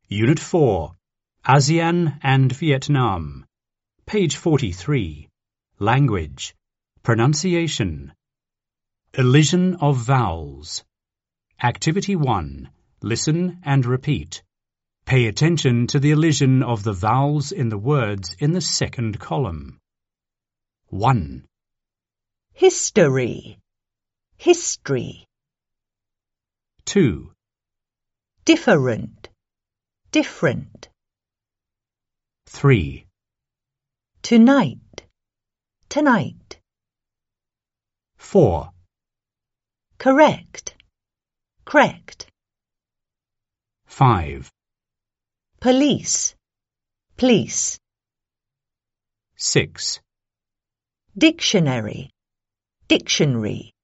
Unit 4, ASEAN and Vietnam. Page 43. Language. Pronunciation. Elision of vowels. Activity 1. Listen and repeat. Pay attention to the elision of the vowels in the words in the second column. 1. History, history. 2. Different, different. 3. Tonight, tonight. 4. Correct, correct. 5. Police, police. 6. Dictionary, dictionary.